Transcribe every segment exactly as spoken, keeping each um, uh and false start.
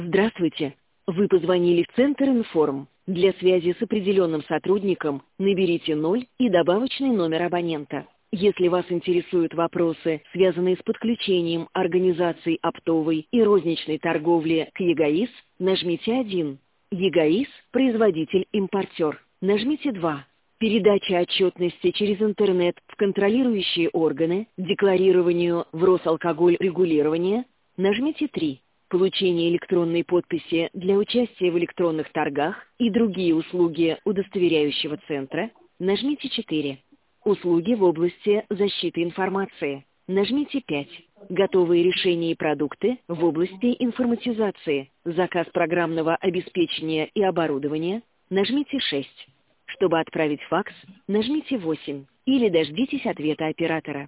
Здравствуйте. Вы позвонили в Центр Информ. Для связи с определенным сотрудником наберите ноль и добавочный номер абонента. Если вас интересуют вопросы, связанные с подключением организаций оптовой и розничной торговли к ЕГАИС, нажмите один. ЕГАИС – производитель-импортер. Нажмите два. Передача отчетности через интернет в контролирующие органы, декларированию в Росалкоголь регулирование. Нажмите три. Получение электронной подписи для участия в электронных торгах и другие услуги удостоверяющего центра. Нажмите четыре. Услуги в области защиты информации. Нажмите пять. Готовые решения и продукты в области информатизации. Заказ программного обеспечения и оборудования. Нажмите шесть. Чтобы отправить факс, нажмите восемь. Или дождитесь ответа оператора.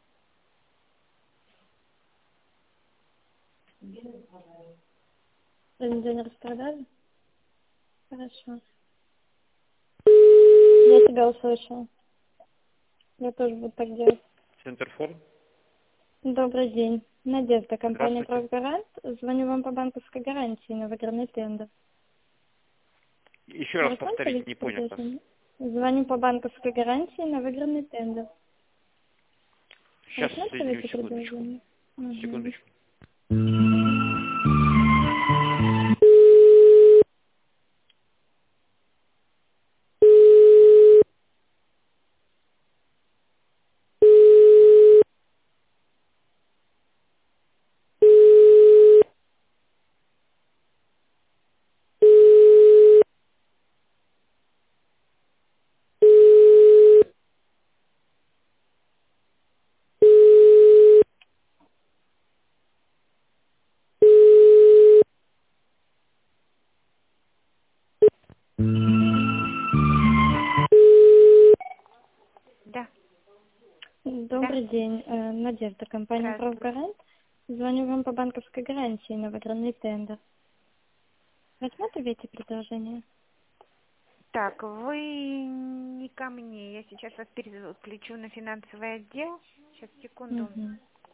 Сегодня день распродажи? Хорошо. Я тебя услышала. Я тоже буду так делать. Центрформ. Добрый день. Надежда, компания Здравствуйте. «Правгарант». Звоню вам по банковской гарантии на выигранный тендер. Еще раз Рассмотрите повторить, не понял вас. предложение? Звоню по банковской гарантии на выигранный тендер. Сейчас, Рассматриваете соединю, секундочку. предложение? Угу. Секундочку. Да. Добрый день. Э, Надежда, компания Здравствуйте. «Правгарант». Звоню вам по банковской гарантии на выигранный тендер. Рассматриваете предложение? Так, вы не ко мне. Я сейчас вас переключу на финансовый отдел. Сейчас, секунду. Угу.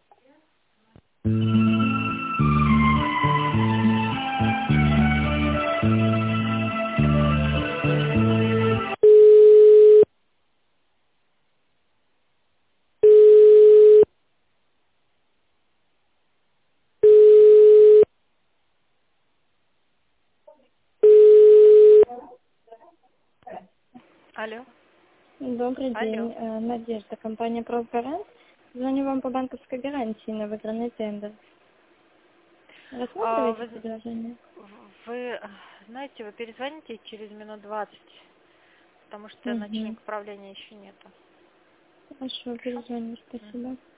Алло. Добрый Алло. день. Э, Надежда, компания «Правгарант». Звоню вам по банковской гарантии на выигранный тендер. А, Рассматриваете вы, предложение? вы, знаете, вы перезвоните через минут двадцать, потому что Угу. начальника управления еще нету. Хорошо, перезвоню. Мгм. Спасибо.